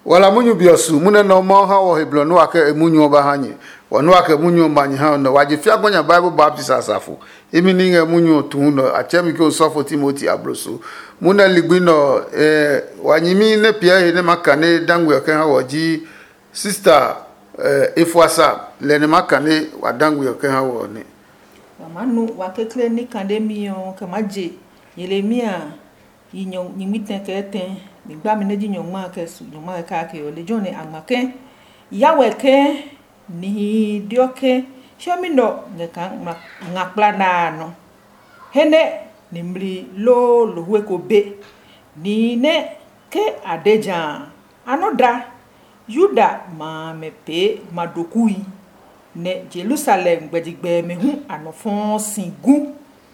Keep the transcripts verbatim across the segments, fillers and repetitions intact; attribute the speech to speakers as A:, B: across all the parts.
A: wala munyu biosu mune no mo ha wo heblo no aka emunyu ba hanye wono aka munyu manye ha no waje fia gonya Bible Baptist asafo emi ni nga munyu tu no achemi ko sofo Timothy Abroso muna ligbi no eh wanyimi ne pia he ne makane dangwe ka ha woji sister eh Efuasa le ne makane wadangwe ka ha wo ne
B: manu wakekle ni kandemi on kamaje Yeremia yinyo nyimiten keten Migba mi neji nyoma ke su nyoma ka ke o le jone amake yawe ke ni dioke shomi no ne kan ngakla na no hene nimli lo lo we ko be ni ne ke adeja anoda Yuda ma me pe madokui ne Jerusalem gbedigbe me hu anofon singu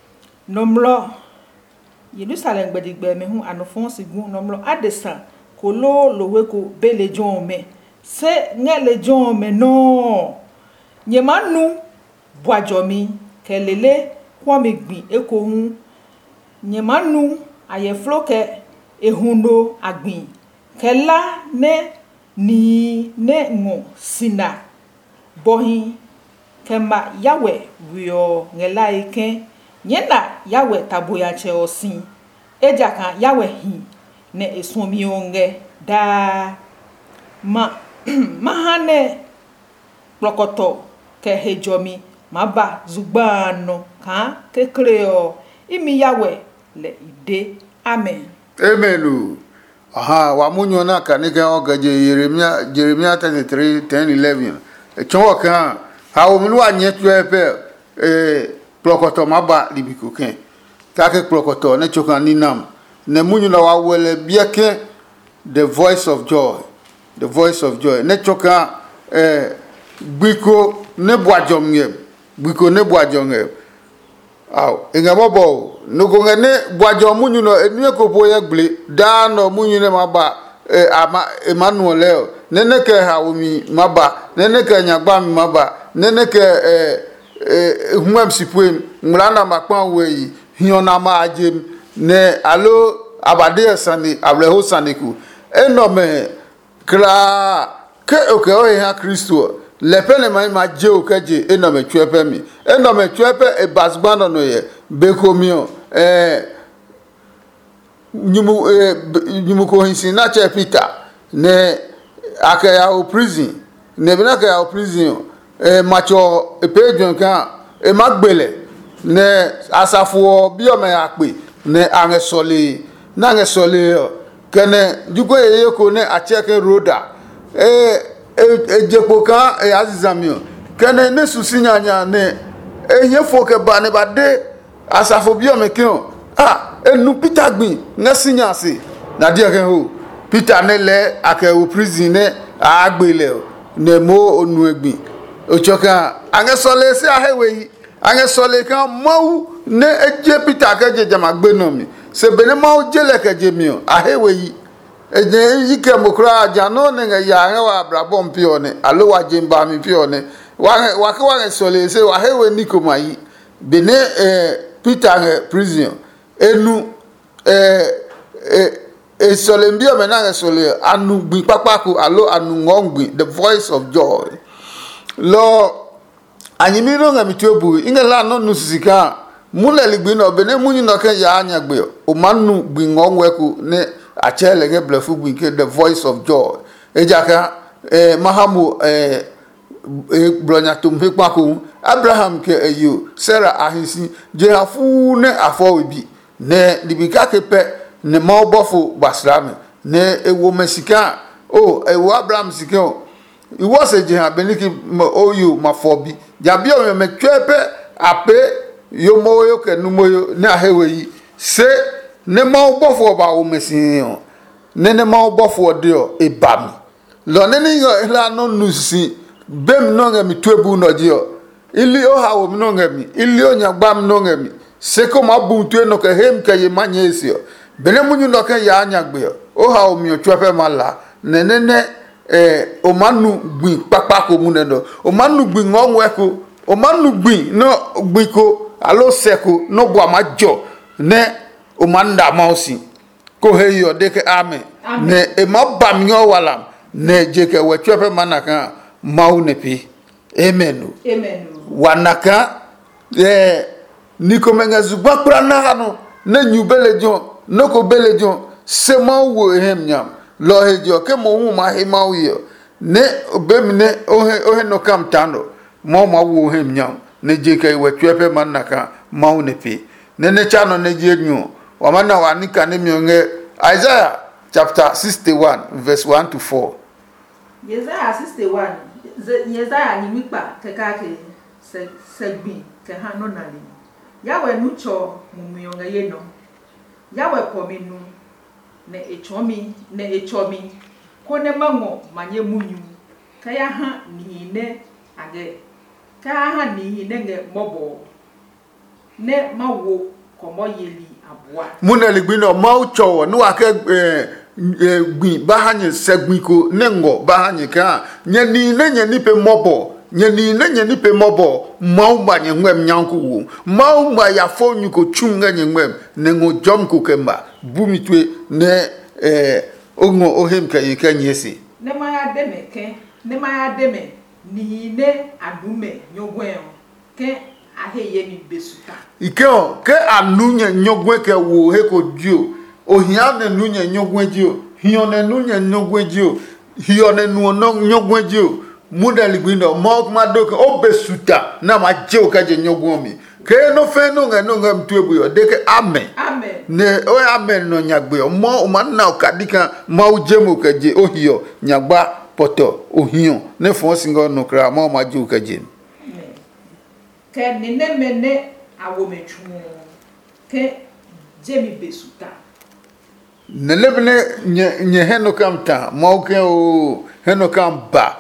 B: nomlo Jerusalem gbedigbe me hu anofon sigun nomlo adesan kolo lowe ko bele jon me se ngele jon me no nyemanu boajomi kelele kwami gbin eko hu nyemanu ayeflo ke ehundo agbin kela ne ni ne ngo sina bohin kema yawe wio ngela ike Nyenda yawe taboya che osin eja kan yawe hi ne esomi onge da ma mahane plokoto ke hejomi maba zugbano kan kekre o imi yawe le ide amen
A: amen aha wa munyo na kanike ogaje Yeremia Jeremiah thirty-three ten eleven e chonwo kan ha o minu anye tuepe eh Plokoto maba libiko ken take plokoto ne chokan ninam ne munyu na wa wele bieke the voice of joy the voice of joy ne chokan eh gbiko ne boajom nge gbiko ne boajom nge aw enga bobo no ko ngene boajom munyu no enu ko boye gble da no munyu ne maba eh ama Emmanuel ne ne ke ha omi maba ne ne ke nyagba mi maba ne ne ke eh eh humam sipwem mlana makpan we hiona ma ajem ne alo abade sani ableho saniku enome kra ke oke o ha Kristo lepele mai ma je okeje enome twepe mi enome twepe e basgbano no ye bekomio eh nyumu eh nyumu ko hinsi na che Peter ne akaya o prison ne binaka ya o prison e macho epejon kan e magbele ne asafo bi o me ape ne angesole na angesole kene jugo eyeko ne acheke roda e ejepo kan e azizamio kene ne susinyanya ne ehefo ke ba ne bade asafo bi o me kion ah enu Peter gbin ngasinyase na die ken ho Peter ne le ake o prison ne agbele ne mo onu egbin ochoka angesole se ahewe angesole kan mau ne eje Peter keje jamagbe no mi se bene mau jele keje mi ahewe eje yike mokra aja no ne ya anwa abrabom pio ne alo waje mba mi pio ne wa wa ka wa sole se ahewe nikomai bene eh Peter prison enu eh eh e sole mbio me na sole anu gbin papaku alo anu ngongbi the voice of joy lo anyimiro nga mituebu ingela no nusika mule ligbi no bene munyu no kan ya anya gbe o manu gbingonweku ne achele ge blefu gbinke the voice of joy ejaka eh mahamu eh bronya tumpe kwako Abraham ke eyo Sarah ahisi jehafu ne afobi ne libika kepe ne maobofo basrame ne ewo mesika o ewo Abraham sikio iwo se jeha beniki oyo mafobi jabio me metwepe ape yo moyo ke numoyo ne ahewe yi se ne maobofo ba o mesin ne ne maobofo de o ebami lo ne ni yo la no nusi bem no ngami twebu no dio ili o hawo mi no ngami ili o nyagbam no ngami se ko mabuntu no ke hem ke yemanye esio bene munyu no ke ya anyagbe o hawo mi o twepe mala ne ne ne eh o manu gbin papa ko mu ne do o manu gbin ngonweko o manu gbin no gbiko alo seko no bo amajo ne o manda mausi ko heyo de ke amen ne e mabam yo wala ne jeke we twepe manaka mau ne pi amen
B: amen
A: wanaka eh niko menga zugba kura na no na nyubele jon noko bele jon se mau wo hem nyam lo hejo ke mo hu ma he mau yo ne obemne ohe ohe no kam tando mo ma wo hem nyam ne jeke we twepe manaka mau ne pi ne ne chano ne jenyu wamana wanika ne mionge Isaiah chapter sixty-one verse one to four.
B: Isaiah sixty-one Isaiah ni mikpa kekake se segbi ke hano nali yawe nucho mumionga yeno yawe pominu ne echomi ne echomi kone mango manye munyu kaya ha ni ne age kaya ha ni ne nge mobo ne mawo komo yeli abua
A: munali gbino mau chowo nu ake eh, eh, gbin bahanye segbin ko nengo bahanye ka nye ni ne nye nipe mobo nye ni ne nye nipe mobo mau ba nye ngwem nyanku wu mau ba ya fo nyuko chunga nye ngwem nengo jom ko kemba bumi twe ne eh ongo ohem ka yike nyesi
B: ne maya deme ke ne maya deme ni ne adume nyogwen ke aheye mi besuka
A: ikeo ke anunya nyogwe ke wo he ko dio ohia ne nunya nyogwe dio hio ne nunya nyogwe dio hio ne nu no nyogwe dio mudali gwindo mo ma do ke obesuta na ma je o ka je nyogwe mi ke no fe no nga no nga mtuebu yo de ke amen
B: amen
A: ne o amen no nyagbe mo ma na o kadika ma o je mo ka je ohio nyagba poto ohio ne fo singo no kra mo ma je o ka je
B: ke nene mene awomechu ke jemi besuta
A: nelebne nye nye heno kamta mauke o heno kamba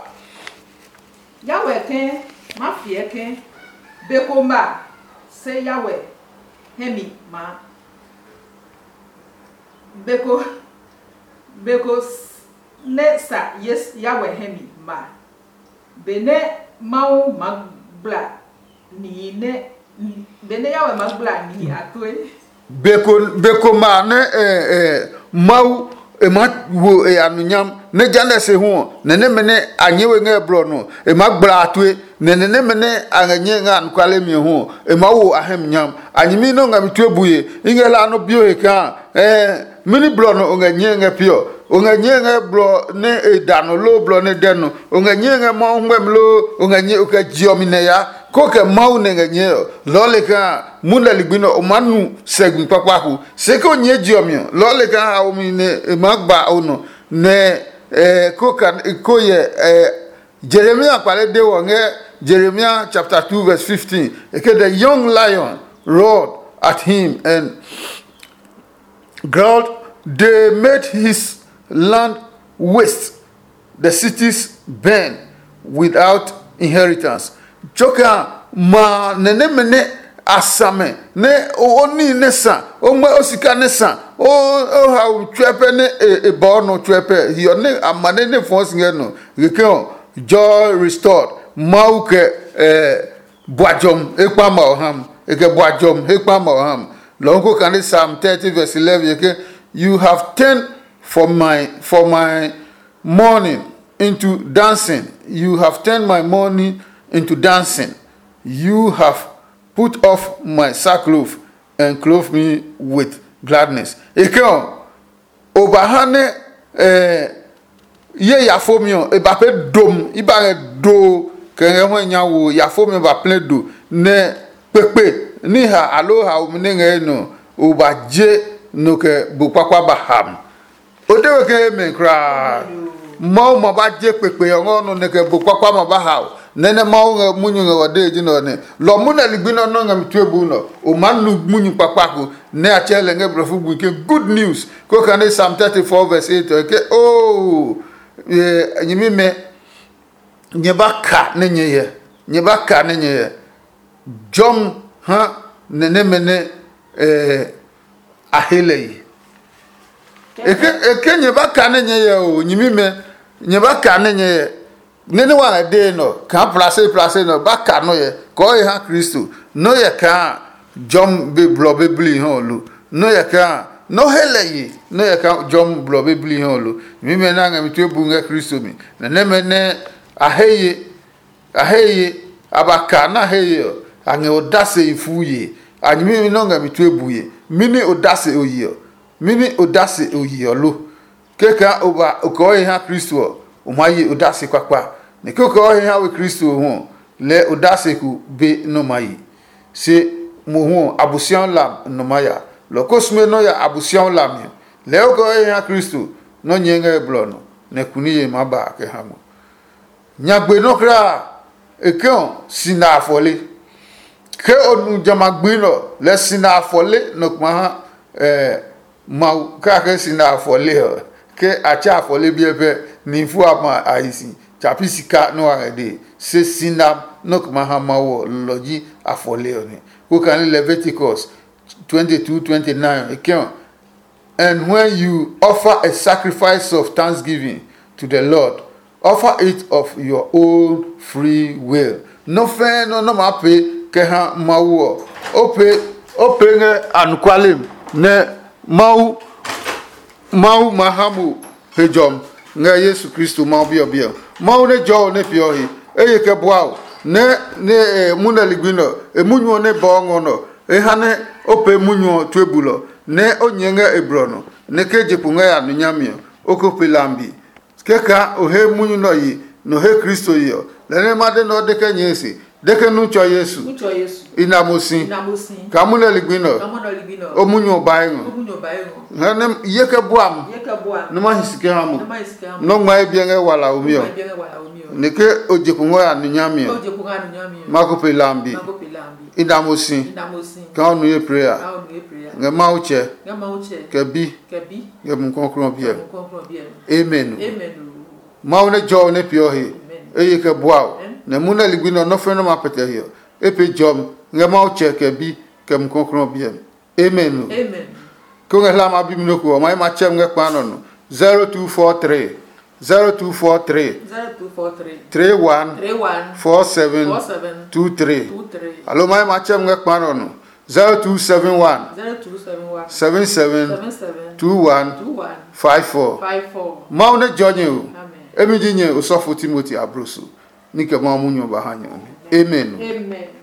B: yawe ke mafie ke bekomba se yawe hemi ma beko beko ne sa yes yawe hemi ma bene mau magbla ni ne bene yawe magbla ni atoe
A: beko beko ma ne eh eh mau e ma wo e anunyam ne jane se ho ne ne mene anyewe nga bro no e magbla atoe ne ne ne mene anye nga nkwale mi ho e ma wo ahem nyam anyimi no nga mituebuye ingela no bio e ka eh mini bro no nga nye nga pio onga nyenga blo ne edano lo blo ne deno onga nyenga ma ngwem lo onga nye oka jiomine ya koke mau ne nga nye lole ka munda ligbino o manu segun papaku seko nye jiomio lole ka a omine magba ono ne eh koka koye eh Jeremiah pale de wonge Jeremiah chapter two verse fifteen eke the young lion roared at him and growled. They made his land waste, the cities burn without inheritance. Joka ma nene mene asame ne oni nesa o ma osika nesa o o ha twepe ne e bo no twepe yo ne amane ne fons ngeno gekon joy restored mauke eh boajom ekpa ma oham eke boajom ekpa ma oham lonko kan Psalm thirty verse eleven yeke you have turned for my for my mourning into dancing. You have turned my mourning into dancing. You have put off my sackcloth and clothed me with gladness. Ekon obahane eh ye yafomio e ba pe dom iba do kenre ho nyawo yafomio ba plein do ne pepe ni ha aloha o mnenge no obaje no ke bupakwa baham odewe ke menkra mau mabaje pepe ngono ne ke bupakwa mabaha nene mau munyu ngode ji no ne lo muna ligbino no ngam tuebu no o manu munyu papaku ne achele nge brofu bu ke good news ko kan Psalm thirty-four verse eight ke oh eh nyimi me nyebaka ne nyeye nyebaka ne nyeye jom ha nene mene eh ahele eke eke nyebaka ne nyeye o nyimi me nyebaka ne nyeye nene wa de no kan place place no baka no ye ko ha Kristo no ye kan jom be blo be bli ho lu no ye kan no hele no ya ka jom blo bibli holo mi me na ngam tu ebu nga Kristo mi na ne me ne aheye aheye abaka na aheye ange odase ifuye anyimi no ngam tu ebuye mini odase oyiyo mini odase oyiyo lo keka oba okoye ha Kristo o mayi odase kwakwa ne koko oye ha we Kristo ho le odase ku be no mayi se mo ho abusian lam no maya lo kosme no ya abusian lam le okoye ha Kristo no nyenga eblono ne kuniye maba ke hamo nyagbe no kra ekon sina afole ke onu jamagbe no le sina afole no kuma eh ma ka ke sina afole ke acha afole bi ebe ni fu ama aisi chapisika no arede se sina no kuma ha mawo loji afole oni who can Leviticus twenty-two twenty-nine ekon. And when you offer a sacrifice of thanksgiving to the Lord, offer it of your own free will. No fe no no mape ke ha mawo. Ope ope nge ankwalem ne mau mau mahamu hejom nge Yesu Kristo mau bio bio. Mau ne jo ne piohi. Eye ke boao ne ne muna ligwino e munyo ne bongo no. E hane ope munyo twebulo. Ne onyenga ebrono ne keje punga ya nunyamio okopelambi keka ohe munyu no yi no he Kristo yo le made no de kenyesi de ke nu cho Yesu
B: Ucho Yesu.
A: inamosi
B: Inamosi.
A: kamuna ligbino
B: Kamuna ligbino.
A: omunyu baengo
B: Omunyo baengo.
A: hanem yeke boam
B: Yeke boam.
A: no ma hisike hamu
B: No ma hisike hamu.
A: no ma ebienge wala omio
B: Bienge wala omio.
A: ne ke oje punga ya nunyamio
B: Oje punga nunyamio.
A: makopelambi
B: Makopelambi.
A: inamosi
B: Inamosi.
A: ka onu ye prayer
B: Ka onu ye prayer.
A: nge mauche
B: Nga mauche.
A: kebi
B: Kebi.
A: nge mkonkron bie
B: Mkonkron bie.
A: amen
B: Amen.
A: maune jo ne piohi eye ke boao ne muna ligbino no fe no mapete hio epe jom nge mauche kebi ke mkonkron bie amen
B: Amen.
A: ko nge la ma bi mi ko ma ma chem nge pano no zero two four three zero two four three
B: zero two four three
A: three one
B: three one
A: four seven
B: four seven
A: two three
B: two three
A: alo ma ma chem nge pano no zero two seven one
B: zero two seven one
A: seven seven
B: seven seven
A: two one
B: two one
A: five four
B: five four.
A: maune jonye o
B: Amen.
A: emi jinye usofo Timothy Abroso nike ma munyo bahanyo amen
B: Amen.